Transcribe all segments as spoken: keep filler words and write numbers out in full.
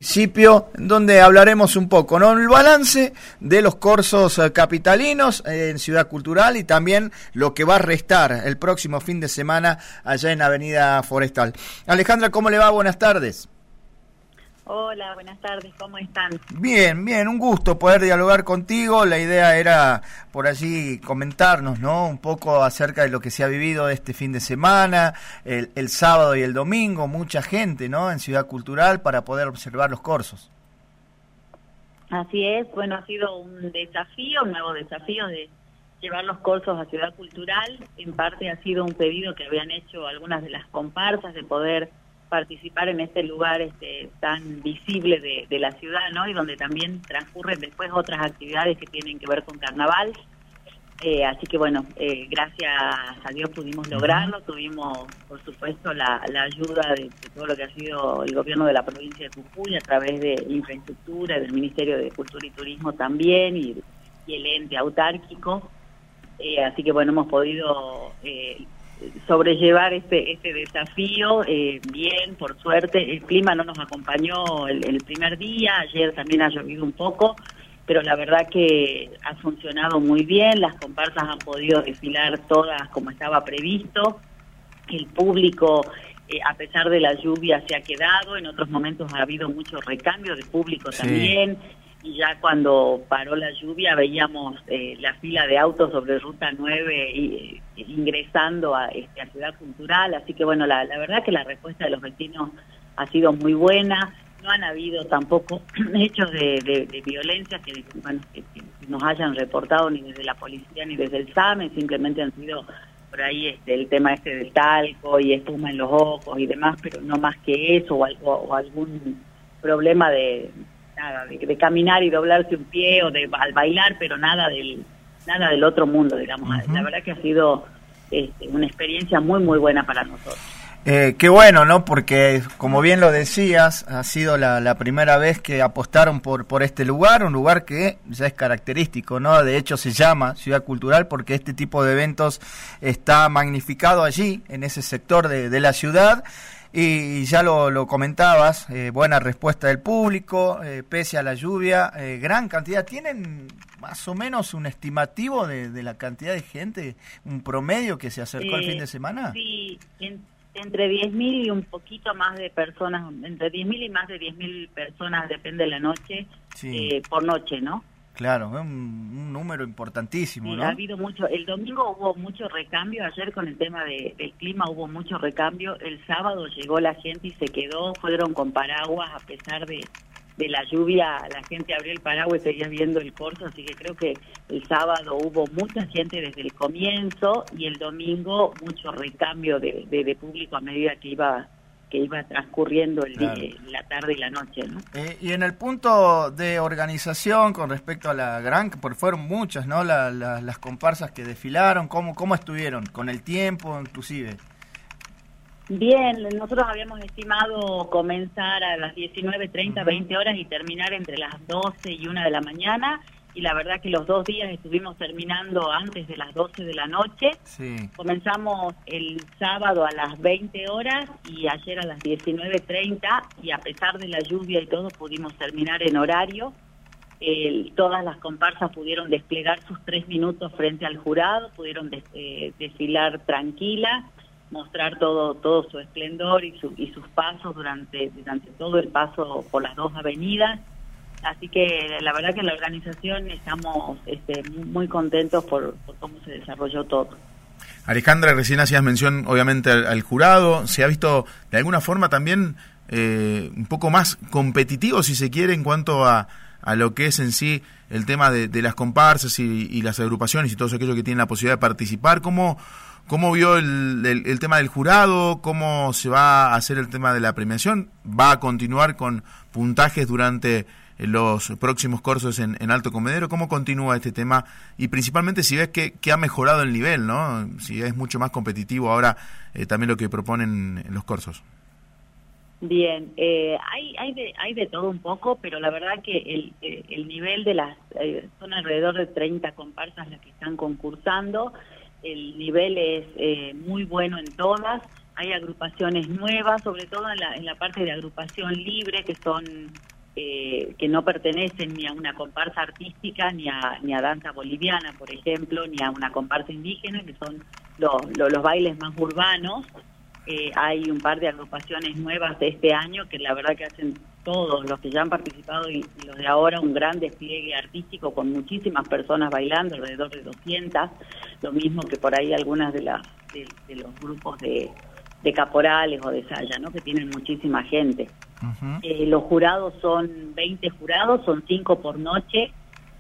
municipio, donde hablaremos un poco, ¿no? El balance de los corsos capitalinos en Ciudad Cultural y también lo que va a restar el próximo fin de semana allá en Avenida Forestal. Alejandra, ¿cómo le va? Buenas tardes. Hola, buenas tardes, ¿cómo están? Bien, bien, un gusto poder dialogar contigo. La idea era por allí comentarnos, ¿no? Un poco acerca de lo que se ha vivido este fin de semana, el, el sábado y el domingo, mucha gente, ¿no? En Ciudad Cultural para poder observar los corsos. Así es, bueno, ha sido un desafío, un nuevo desafío de llevar los corsos a Ciudad Cultural. En parte ha sido un pedido que habían hecho algunas de las comparsas de poder participar en este lugar este tan visible de, de la ciudad, ¿no? Y donde también transcurren después otras actividades que tienen que ver con carnaval. Eh, así que bueno, eh, gracias a Dios pudimos lograrlo. Tuvimos, por supuesto, la, la ayuda de, de todo lo que ha sido el gobierno de la provincia de Jujuy a través de infraestructura, del Ministerio de Cultura y Turismo también, y, y el ente autárquico. Eh, así que bueno, hemos podido Eh, sobrellevar este este desafío eh, bien, por suerte. El clima no nos acompañó el, el primer día, ayer también ha llovido un poco, pero la verdad que ha funcionado muy bien. Las comparsas han podido desfilar todas como estaba previsto. El público, eh, a pesar de la lluvia, se ha quedado. En otros momentos ha habido mucho recambio de público también. Sí. Y ya cuando paró la lluvia veíamos eh, la fila de autos sobre Ruta nueve y, eh, ingresando a, este, a Ciudad Cultural. Así que bueno, la, la verdad que la respuesta de los vecinos ha sido muy buena. No han habido tampoco hechos de, de, de violencia que, bueno, que, que nos hayan reportado ni desde la policía ni desde el S A M E. Simplemente han sido por ahí este, el tema este del talco y espuma en los ojos y demás, pero no más que eso, o, algo, o algún problema de... nada, de, de caminar y doblarse un pie o de al bailar, pero nada del nada del otro mundo, digamos. Uh-huh. La verdad que ha sido este, una experiencia muy, muy buena para nosotros. Eh, qué bueno, ¿no? Porque, como bien lo decías, ha sido la, la primera vez que apostaron por, por este lugar, un lugar que ya es característico, ¿no? De hecho, se llama Ciudad Cultural porque este tipo de eventos está magnificado allí, en ese sector de, de la ciudad. Y ya lo, lo comentabas, eh, buena respuesta del público, eh, pese a la lluvia, eh, gran cantidad. ¿Tienen más o menos un estimativo de, de la cantidad de gente, un promedio que se acercó eh, el fin de semana? Sí, en, entre diez mil y un poquito más de personas, entre diez mil y más de diez mil personas, depende de la noche, sí. eh, por noche, ¿no? Claro, es un, un número importantísimo, sí, ¿no? Ha habido mucho. El domingo hubo mucho recambio, ayer con el tema de, del clima hubo mucho recambio. El sábado llegó la gente y se quedó, fueron con paraguas a pesar de, de la lluvia. La gente abrió el paraguas y seguía viendo el corso, así que creo que el sábado hubo mucha gente desde el comienzo y el domingo mucho recambio de, de, de público a medida que iba... que iba transcurriendo el día, claro. La tarde y la noche, ¿no? Eh, y en el punto de organización con respecto a la gran, porque fueron muchas, ¿no? La, la, las comparsas que desfilaron, ¿cómo, cómo estuvieron? ¿Con el tiempo, inclusive? Bien, nosotros habíamos estimado comenzar a las diecinueve treinta, uh-huh. veinte horas y terminar entre las doce y una de la mañana. Y la verdad que los dos días estuvimos terminando antes de las doce de la noche. Sí. Comenzamos el sábado a las veinte horas y ayer a las diecinueve treinta, y a pesar de la lluvia y todo pudimos terminar en horario. El, todas las comparsas pudieron desplegar sus tres minutos frente al jurado, pudieron des, eh, desfilar tranquila, mostrar todo todo su esplendor y, su, y sus pasos durante, durante todo el paso por las dos avenidas. Así que la verdad que en la organización estamos este, muy contentos por, por cómo se desarrolló todo. Alejandra, recién hacías mención obviamente al, al jurado. ¿Se ha visto de alguna forma también eh, un poco más competitivo, si se quiere, en cuanto a, a lo que es en sí el tema de, de las comparsas y, y las agrupaciones y todos aquellos que tienen la posibilidad de participar? ¿Cómo, cómo vio el, el, el tema del jurado? ¿Cómo se va a hacer el tema de la premiación? ¿Va a continuar con puntajes durante los próximos corsos en, en Alto Comedero? ¿Cómo continúa este tema? Y principalmente si ves que, que ha mejorado el nivel, ¿no? Si es mucho más competitivo ahora eh, también lo que proponen en los corsos. Bien, eh, hay hay de, hay de todo un poco, pero la verdad que el, el nivel de las... Eh, son alrededor de treinta comparsas las que están concursando. El nivel es eh, muy bueno en todas. hay agrupaciones nuevas, sobre todo en la, en la parte de agrupación libre, que son eh, que no pertenecen ni a una comparsa artística, ni a, ni a danza boliviana, por ejemplo, ni a una comparsa indígena, que son los, los, los bailes más urbanos. Eh, hay un par de agrupaciones nuevas de este año que la verdad que hacen todos los que ya han participado y, y los de ahora un gran despliegue artístico con muchísimas personas bailando, alrededor de doscientas, lo mismo que por ahí algunas de, las de, de los grupos de, de caporales o de saya, ¿no? Que tienen muchísima gente. Uh-huh. Eh, los jurados son veinte jurados, son cinco por noche.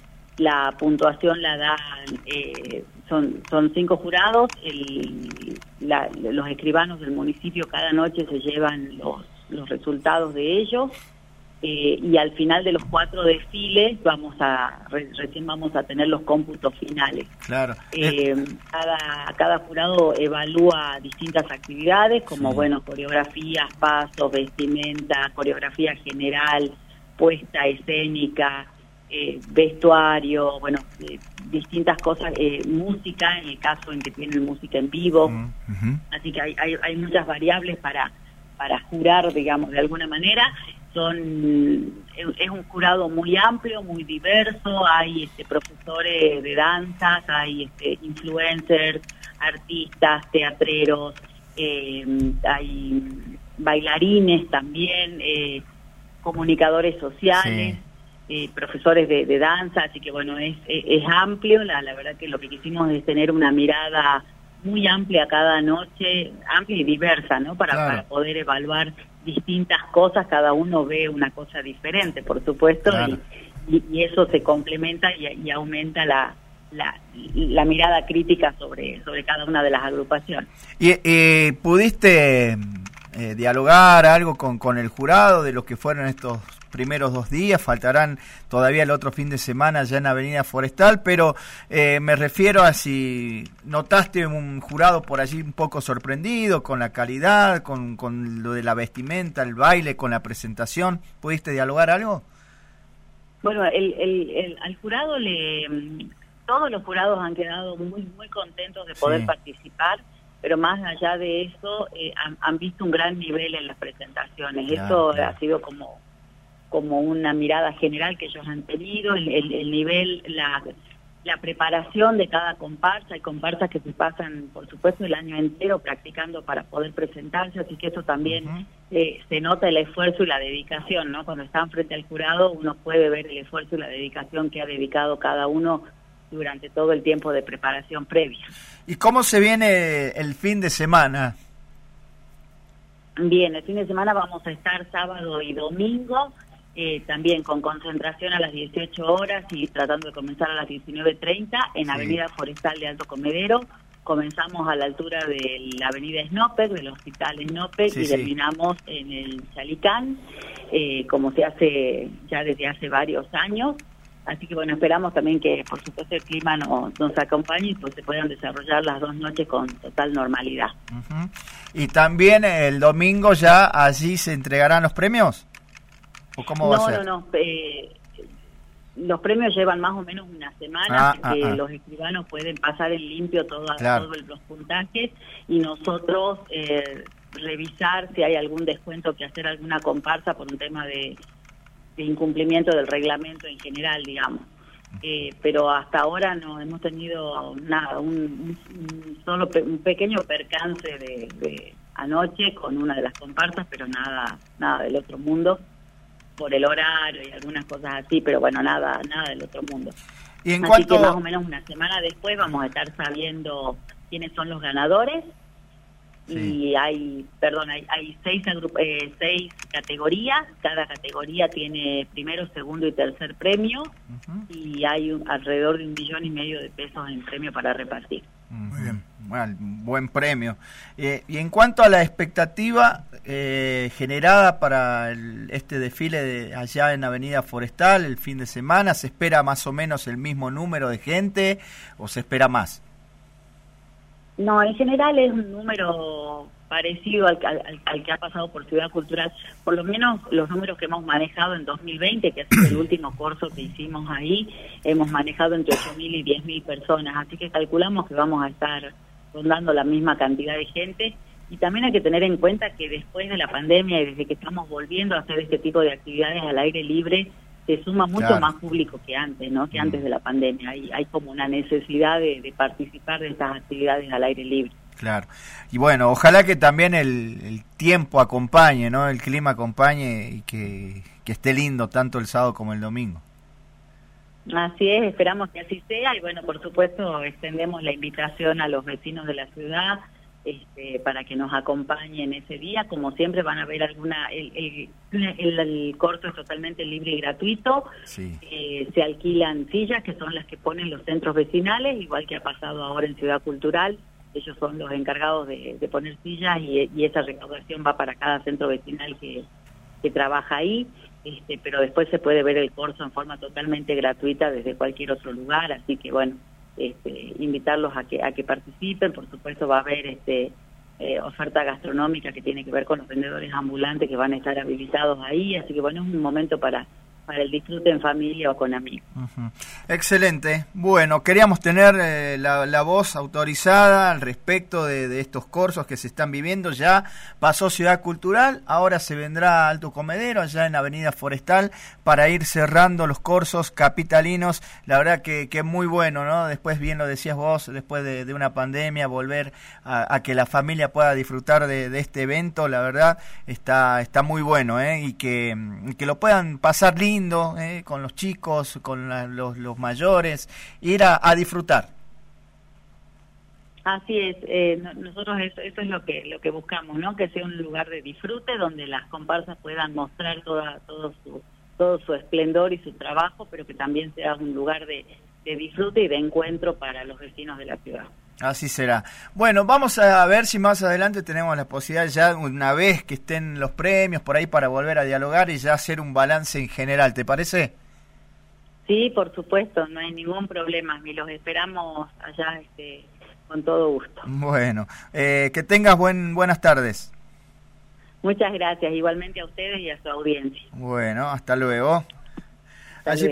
La puntuación la dan, eh, son son cinco jurados, el, la, los escribanos del municipio cada noche se llevan los, los resultados de ellos, eh, y al final de los cuatro desfiles vamos a re, recién vamos a tener los cómputos finales. Claro. Eh, cada, cada jurado evalúa distintas actividades, como sí. bueno, coreografías, pasos, vestimenta, coreografía general, puesta escénica, Eh, vestuario, bueno, eh, distintas cosas, eh, música, en el caso en que tienen música en vivo, uh-huh. Así que hay, hay, hay muchas variables para para jurar, digamos, de alguna manera. Son es, es un jurado muy amplio, muy diverso, hay este, profesores de danzas, hay este, influencers, artistas, teatreros, eh, hay bailarines también, eh, comunicadores sociales. Sí. Eh, profesores de, de danza, así que bueno, es, es, es amplio, la, la verdad que lo que quisimos es tener una mirada muy amplia cada noche, amplia y diversa, ¿no? Para, claro. para poder evaluar distintas cosas, cada uno ve una cosa diferente, por supuesto, claro. y, y, y eso se complementa y, y aumenta la, la, la mirada crítica sobre, sobre cada una de las agrupaciones. ¿Y eh, pudiste eh, dialogar algo con, con el jurado de los que fueron estos primeros dos días? Faltarán todavía el otro fin de semana ya en Avenida Forestal, pero eh, me refiero a si notaste un jurado por allí un poco sorprendido con la calidad, con, con lo de la vestimenta, el baile, con la presentación. ¿Pudiste dialogar algo? Bueno, el, el, el, al jurado le... Todos los jurados han quedado muy, muy contentos de poder sí. participar, pero más allá de eso, eh, han, han visto un gran nivel en las presentaciones. Claro, Esto claro. ha sido como... como una mirada general que ellos han tenido, el, el, el nivel, la, la preparación de cada comparsa. Hay comparsas que se pasan, por supuesto, el año entero practicando para poder presentarse, así que eso también uh-huh. eh, se nota el esfuerzo y la dedicación, ¿no? Cuando están frente al jurado uno puede ver el esfuerzo y la dedicación que ha dedicado cada uno durante todo el tiempo de preparación previa. ¿Y cómo se viene el fin de semana? Bien, el fin de semana vamos a estar sábado y domingo, Eh, también con concentración a las dieciocho horas y tratando de comenzar a las diecinueve treinta en sí. Avenida Forestal de Alto Comedero. Comenzamos a la altura de la Avenida Snopek, del Hospital Snopek, sí, y sí. terminamos en el Chalicán, eh, como se hace ya desde hace varios años. Así que bueno, esperamos también que por supuesto el clima nos, nos acompañe y pues se puedan desarrollar las dos noches con total normalidad. Uh-huh. Y también el domingo ya allí se entregarán los premios. ¿O cómo va no, a ser? no, no, eh, los premios llevan más o menos una semana, ah, que ah, ah. los escribanos pueden pasar en limpio todo, claro. todos los puntajes y nosotros eh, revisar si hay algún descuento que hacer alguna comparsa por un tema de, de incumplimiento del reglamento en general, digamos. Eh, pero hasta ahora no hemos tenido nada, un, un, un solo pe un pequeño percance de, de anoche con una de las comparsas, pero nada, nada del otro mundo, por el horario y algunas cosas así, pero bueno, nada nada del otro mundo. Y en así cuanto... que más o menos una semana después vamos a estar sabiendo quiénes son los ganadores. Sí. Y hay, perdón, hay, hay seis, eh, seis categorías, cada categoría tiene primero, segundo y tercer premio, uh-huh. y hay un, alrededor de un millón y medio de pesos en premio para repartir. Muy bien, bueno, buen premio. Eh, y en cuanto a la expectativa eh, generada para el, este desfile de allá en Avenida Forestal el fin de semana, ¿se espera más o menos el mismo número de gente o se espera más? No, en general es un número parecido al, al, al que ha pasado por Ciudad Cultural, por lo menos los números que hemos manejado en dos mil veinte, que es el último curso que hicimos ahí, hemos manejado entre ocho mil y diez mil personas, así que calculamos que vamos a estar rondando la misma cantidad de gente, Y también hay que tener en cuenta que después de la pandemia y desde que estamos volviendo a hacer este tipo de actividades al aire libre, se suma mucho claro. más público que antes, ¿no? Que Mm. antes de la pandemia. Hay, hay como una necesidad de, de participar de estas actividades al aire libre. Claro. Y bueno, ojalá que también el, el tiempo acompañe, ¿no? El clima acompañe y que, que esté lindo tanto el sábado como el domingo. Así es, esperamos que así sea y bueno, por supuesto extendemos la invitación a los vecinos de la ciudad este, para que nos acompañen ese día. Como siempre van a ver alguna, el, el, el, el corto es totalmente libre y gratuito, Sí. eh, se alquilan sillas que son las que ponen los centros vecinales, igual que ha pasado ahora en Ciudad Cultural, ellos son los encargados de, de poner sillas y, y esa recaudación va para cada centro vecinal que, que trabaja ahí. Este, pero después se puede ver el corso en forma totalmente gratuita desde cualquier otro lugar, así que bueno, este, invitarlos a que a que participen. Por supuesto va a haber este eh, oferta gastronómica que tiene que ver con los vendedores ambulantes que van a estar habilitados ahí, así que bueno, es un momento para para el disfrute en familia o con amigos. Uh-huh. Excelente. Bueno, queríamos tener eh, la, la voz autorizada al respecto de, de estos cursos que se están viviendo. Ya pasó Ciudad Cultural, ahora se vendrá Alto Comedero, allá en Avenida Forestal, para ir cerrando los cursos capitalinos. La verdad que, que muy bueno, ¿no? Después, bien lo decías vos, después de, de una pandemia, volver a, a que la familia pueda disfrutar de, de este evento, la verdad, está, está muy bueno, ¿eh? Y que, que lo puedan pasar lindo. Eh, con los chicos, con la, los, los mayores, ir a, a disfrutar. Así es, eh, no, nosotros eso, eso es lo que lo que buscamos, ¿no? Que sea un lugar de disfrute donde las comparsas puedan mostrar toda todo su todo su esplendor y su trabajo, pero que también sea un lugar de, de disfrute y de encuentro para los vecinos de la ciudad. Así será. Bueno, vamos a ver si más adelante tenemos la posibilidad ya, una vez que estén los premios por ahí, para volver a dialogar y ya hacer un balance en general, ¿te parece? Sí, por supuesto, no hay ningún problema, y los esperamos allá este, con todo gusto. Bueno, eh, que tengas buen buenas tardes. Muchas gracias, igualmente a ustedes y a su audiencia. Bueno, hasta luego. Hasta Allí luego.